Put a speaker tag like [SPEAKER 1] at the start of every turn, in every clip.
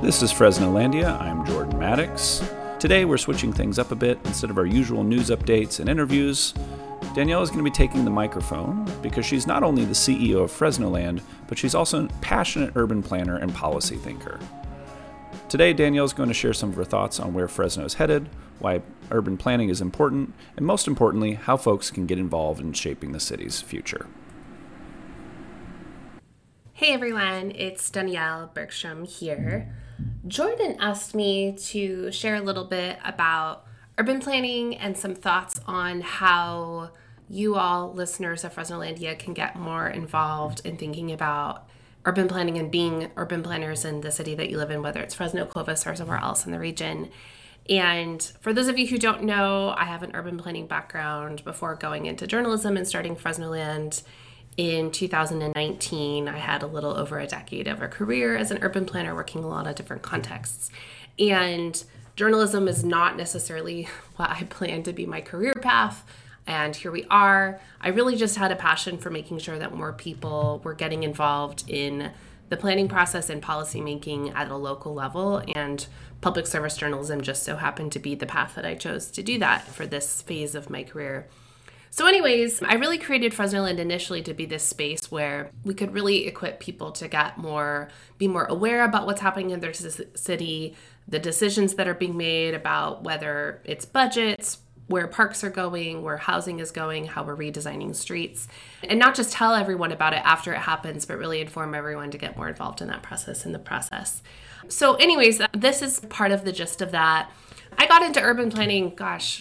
[SPEAKER 1] This is Fresnolandia. I'm Jordan Maddox. Today we're switching things up a bit. Instead of our usual news updates and interviews, Danielle is going to be taking the microphone because she's not only the CEO of Fresnoland, but she's also a passionate urban planner and policy thinker. Today, Danielle is going to share some of her thoughts on where Fresno is headed, why urban planning is important, and most importantly, how folks can get involved in shaping the city's future.
[SPEAKER 2] Hey everyone, it's Danielle Bergstrom here. Jordan asked me to share a little bit about urban planning and some thoughts on how you all, listeners of Fresnolandia, can get more involved in thinking about urban planning and being urban planners in the city that you live in, whether it's Fresno, Clovis, or somewhere else in the region. And for those of you who don't know, I have an urban planning background before going into journalism and starting Fresnoland. In 2019, I had a little over a decade of a career as an urban planner working in a lot of different contexts. And journalism is not necessarily what I planned to be my career path. And here we are. I really just had a passion for making sure that more people were getting involved in the planning process and policymaking at a local level. And public service journalism just so happened to be the path that I chose to do that for this phase of my career. So anyways, I really created Fresnoland initially to be this space where we could really equip people to be more aware about what's happening in their city, the decisions that are being made about whether it's budgets, where parks are going, where housing is going, how we're redesigning streets, and not just tell everyone about it after it happens, but really inform everyone to get more involved in that process, So anyways, this is part of the gist of that. I got into urban planning,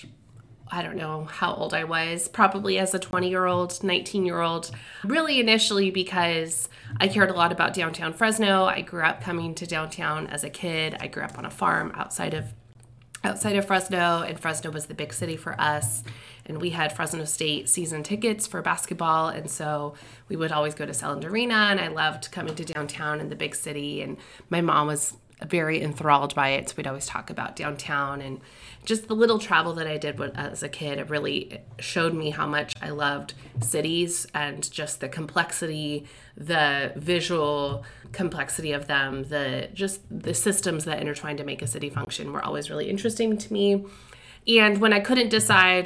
[SPEAKER 2] I don't know how old I was, probably as a 20-year-old, 19-year-old, really initially because I cared a lot about downtown Fresno. I grew up coming to downtown as a kid. I grew up on a farm outside of Fresno, and Fresno was the big city for us. And we had Fresno State season tickets for basketball, and so we would always go to Selland Arena, and I loved coming to downtown in the big city, and my mom was very enthralled by it, so we'd always talk about downtown, and just the little travel that I did as a kid, it really showed me how much I loved cities and just the complexity, the visual complexity of them, the systems that intertwine to make a city function were always really interesting to me. And when I couldn't decide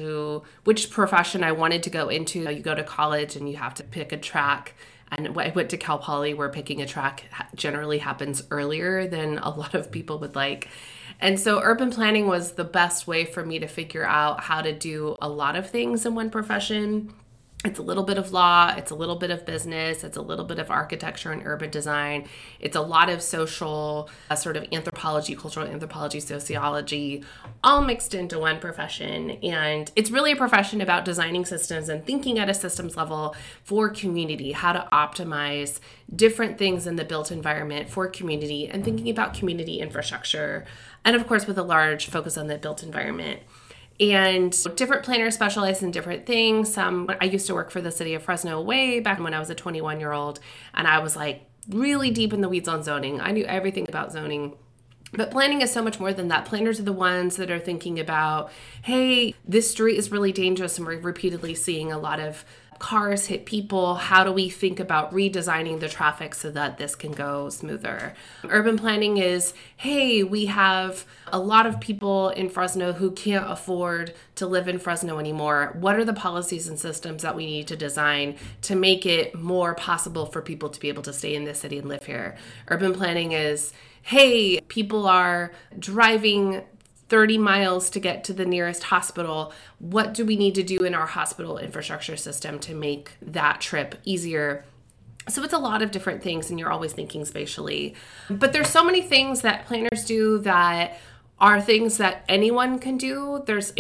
[SPEAKER 2] which profession I wanted to go into, you go to college and you have to pick a track. And I went to Cal Poly, where picking a track generally happens earlier than a lot of people would like. And so urban planning was the best way for me to figure out how to do a lot of things in one profession. It's a little bit of law, it's a little bit of business, it's a little bit of architecture and urban design. It's a lot of social, sort of anthropology, cultural anthropology, sociology, all mixed into one profession. And it's really a profession about designing systems and thinking at a systems level for community, how to optimize different things in the built environment for community, and thinking about community infrastructure. And of course, with a large focus on the built environment. And different planners specialize in different things. I used to work for the city of Fresno way back when I was a 21-year-old, and I was like really deep in the weeds on zoning. I knew everything about zoning. But planning is so much more than that. Planners are the ones that are thinking about, hey, this street is really dangerous, and we're repeatedly seeing a lot of cars hit people. How do we think about redesigning the traffic so that this can go smoother? Urban planning is, hey, we have a lot of people in Fresno who can't afford to live in Fresno anymore. What are the policies and systems that we need to design to make it more possible for people to be able to stay in this city and live here? Urban planning is, hey, people are driving 30 miles to get to the nearest hospital. What do we need to do in our hospital infrastructure system to make that trip easier? So it's a lot of different things, and you're always thinking spatially. But there's so many things that planners do that are things that anyone can do. There's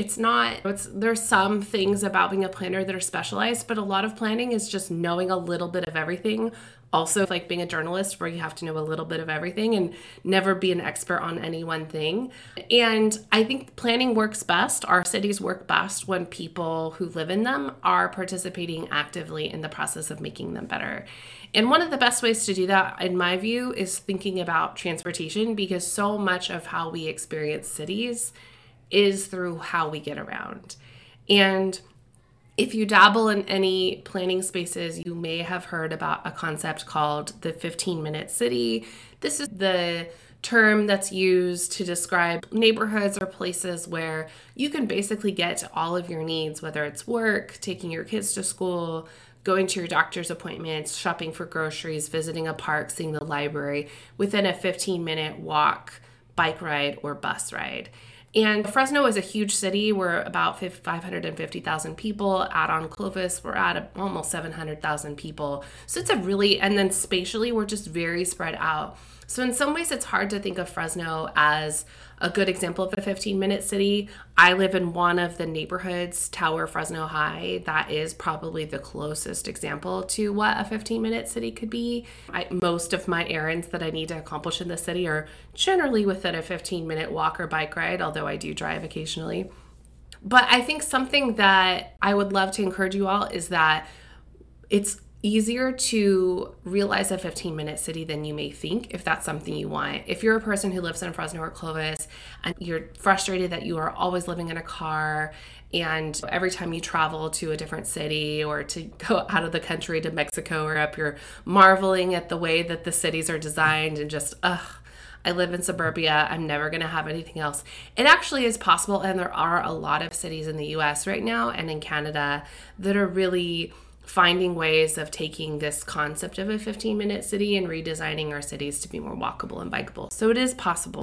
[SPEAKER 2] some things about being a planner that are specialized, but a lot of planning is just knowing a little bit of everything. Also, like being a journalist, where you have to know a little bit of everything and never be an expert on any one thing. And I think planning works best. Our cities work best when people who live in them are participating actively in the process of making them better. And one of the best ways to do that, in my view, is thinking about transportation, because so much of how we experience cities is through how we get around. And if you dabble in any planning spaces, you may have heard about a concept called the 15-minute city. This is the term that's used to describe neighborhoods or places where you can basically get to all of your needs, whether it's work, taking your kids to school, going to your doctor's appointments, shopping for groceries, visiting a park, seeing the library, within a 15-minute walk, bike ride, or bus ride. And Fresno is a huge city. We're about 550,000 people. Out on Clovis, we're at almost 700,000 people. So it's and then spatially, we're just very spread out. So in some ways, it's hard to think of Fresno as a good example of a 15-minute city. I live in one of the neighborhoods, Tower Fresno High, that is probably the closest example to what a 15-minute city could be. Most of my errands that I need to accomplish in the city are generally within a 15-minute walk or bike ride, although I do drive occasionally. But I think something that I would love to encourage you all is that it's easier to realize a 15-minute city than you may think if that's something you want. If you're a person who lives in Fresno or Clovis and you're frustrated that you are always living in a car and every time you travel to a different city or to go out of the country to Mexico or up, you're marveling at the way that the cities are designed and just, I live in suburbia. I'm never going to have anything else. It actually is possible, and there are a lot of cities in the US right now and in Canada that are really finding ways of taking this concept of a 15-minute city and redesigning our cities to be more walkable and bikeable. So it is possible.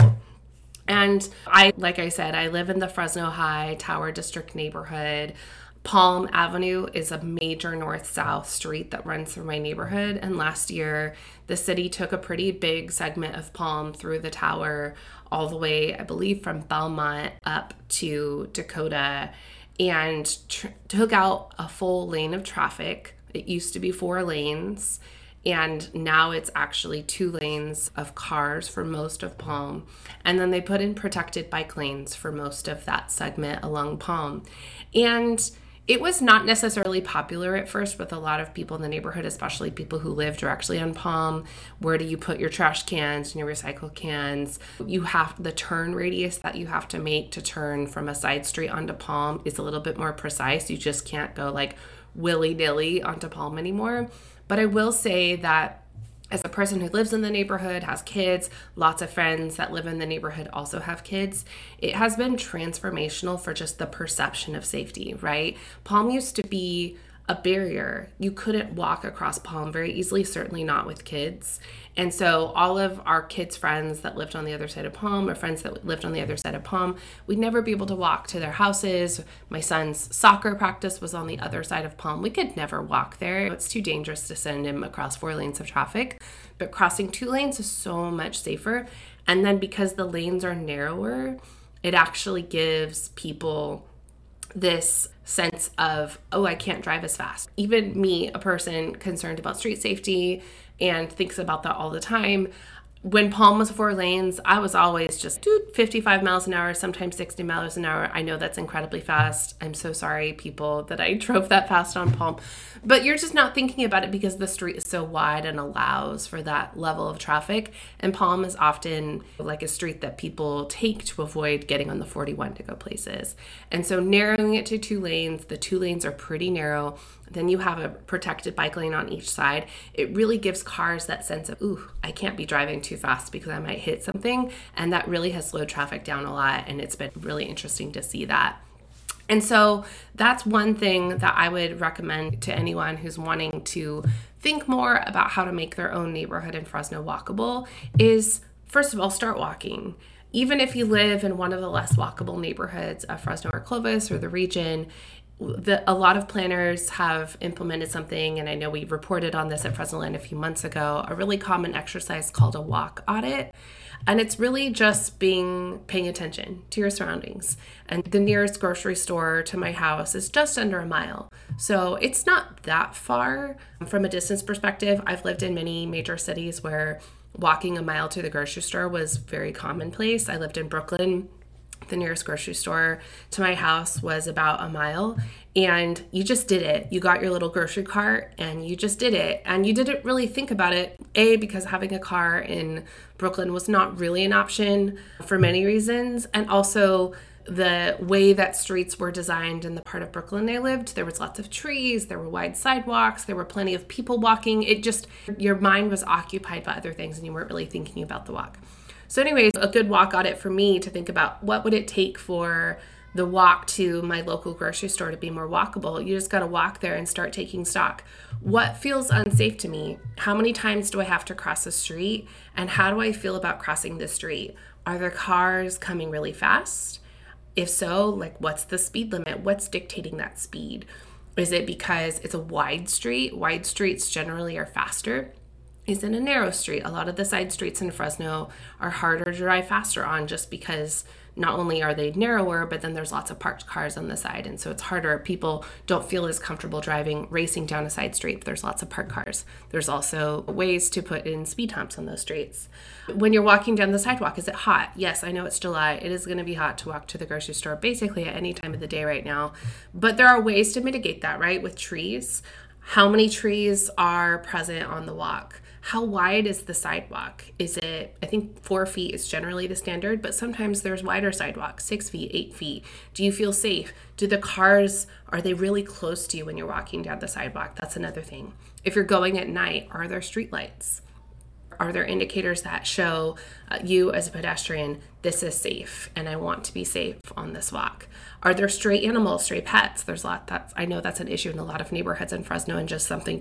[SPEAKER 2] And like I said, I live in the Fresno High Tower District neighborhood. Palm Avenue is a major north-south street that runs through my neighborhood. And last year, the city took a pretty big segment of Palm through the tower all the way, I believe, from Belmont up to Dakota, and took out a full lane of traffic. It used to be 4 lanes, and now it's actually 2 lanes of cars for most of Palm. And then they put in protected bike lanes for most of that segment along Palm. And it was not necessarily popular at first with a lot of people in the neighborhood, especially people who live directly on Palm. Where do you put your trash cans and your recycle cans? You have the turn radius that you have to make to turn from a side street onto Palm is a little bit more precise. You just can't go like willy-nilly onto Palm anymore. But I will say that as a person who lives in the neighborhood, has kids, lots of friends that live in the neighborhood also have kids, it has been transformational for just the perception of safety, right? Palm used to be a barrier. You couldn't walk across Palm very easily, certainly not with kids. And so all of our kids' friends that lived on the other side of Palm, or friends that lived on the other side of Palm, we'd never be able to walk to their houses. My son's soccer practice was on the other side of Palm. We could never walk there. It's too dangerous to send him across 4 lanes of traffic. But crossing 2 lanes is so much safer. And then because the lanes are narrower, it actually gives people this sense of, I can't drive as fast. Even me, a person concerned about street safety and thinks about that all the time, when Palm was 4 lanes, I was always just 55 miles an hour, sometimes 60 miles an hour. I know that's incredibly fast. I'm so sorry, people, that I drove that fast on Palm. But you're just not thinking about it because the street is so wide and allows for that level of traffic. And Palm is often like a street that people take to avoid getting on the 41 to go places. And so narrowing it to 2 lanes, the 2 lanes are pretty narrow. Then you have a protected bike lane on each side. It really gives cars that sense of, I can't be driving too fast because I might hit something. And that really has slowed traffic down a lot. And it's been really interesting to see that. And so that's one thing that I would recommend to anyone who's wanting to think more about how to make their own neighborhood in Fresno walkable is, first of all, start walking. Even if you live in one of the less walkable neighborhoods of Fresno or Clovis or the region, a lot of planners have implemented something, and I know we reported on this at Fresnoland a few months ago, a really common exercise called a walk audit. And it's really just paying attention to your surroundings. And the nearest grocery store to my house is just under a mile. So it's not that far from a distance perspective. I've lived in many major cities where walking a mile to the grocery store was very commonplace. I lived in Brooklyn. The nearest grocery store to my house was about a mile, and you just did it. You got your little grocery cart and you just did it. And you didn't really think about it, because having a car in Brooklyn was not really an option for many reasons. And also the way that streets were designed in the part of Brooklyn I lived, there was lots of trees, there were wide sidewalks, there were plenty of people walking. Your mind was occupied by other things and you weren't really thinking about the walk. So anyways, a good walk audit for me to think about what would it take for the walk to my local grocery store to be more walkable. You just got to walk there and start taking stock. What feels unsafe to me? How many times do I have to cross the street? And how do I feel about crossing the street? Are there cars coming really fast? If so, like, what's the speed limit? What's dictating that speed? Is it because it's a wide street? Wide streets generally are faster. Is it a narrow street? A lot of the side streets in Fresno are harder to drive faster on just because not only are they narrower, but then there's lots of parked cars on the side. And so it's harder. People don't feel as comfortable racing down a side street if there's lots of parked cars. There's also ways to put in speed humps on those streets. When you're walking down the sidewalk, is it hot? Yes, I know it's July. It is going to be hot to walk to the grocery store basically at any time of the day right now. But there are ways to mitigate that, right? With trees. How many trees are present on the walk? How wide is the sidewalk? Is it, I think 4 feet is generally the standard, but sometimes there's wider sidewalks, 6 feet, 8 feet. Do you feel safe? Do the cars, are they really close to you when you're walking down the sidewalk? That's another thing. If you're going at night, are there street lights? Are there indicators that show you as a pedestrian, this is safe and I want to be safe on this walk? Are there stray animals, stray pets? There's a lot I know that's an issue in a lot of neighborhoods in Fresno and just something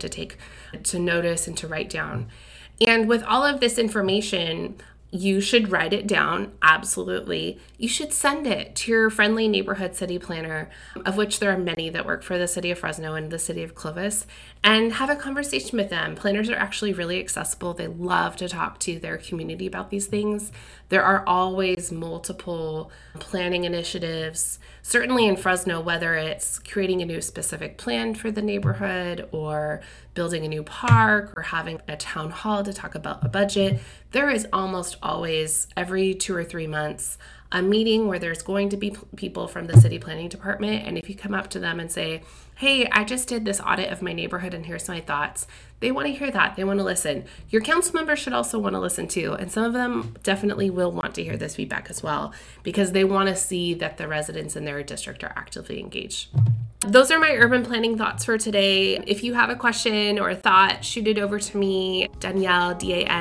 [SPEAKER 2] to notice and to write down. And with all of this information, you should write it down, absolutely. You should send it to your friendly neighborhood city planner, of which there are many that work for the city of Fresno and the city of Clovis, and have a conversation with them. Planners are actually really accessible. They love to talk to their community about these things. There are always multiple planning initiatives, certainly in Fresno, whether it's creating a new specific plan for the neighborhood or building a new park or having a town hall to talk about a budget. There is almost always, every 2 or 3 months, a meeting where there's going to be people from the city planning department. And if you come up to them and say, hey, I just did this audit of my neighborhood and here's my thoughts, they want to hear that. They want to listen. Your council members should also want to listen too. And some of them definitely will want to hear this feedback as well, because they want to see that the residents in their district are actively engaged. Those are my urban planning thoughts for today. If you have a question or a thought, shoot it over to me, Danielle,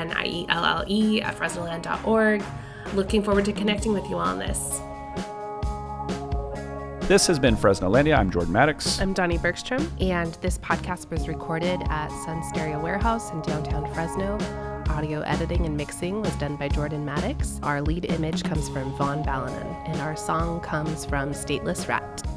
[SPEAKER 2] DANIELLE at fresnoland.org. Looking forward to connecting with you on this.
[SPEAKER 1] This has been Fresnolandia. I'm Jordan Maddox.
[SPEAKER 2] I'm Donnie Bergstrom. And this podcast was recorded at Sun Stereo Warehouse in downtown Fresno. Audio editing and mixing was done by Jordan Maddox. Our lead image comes from Vaughn Ballanon, and our song comes from Stateless Rat.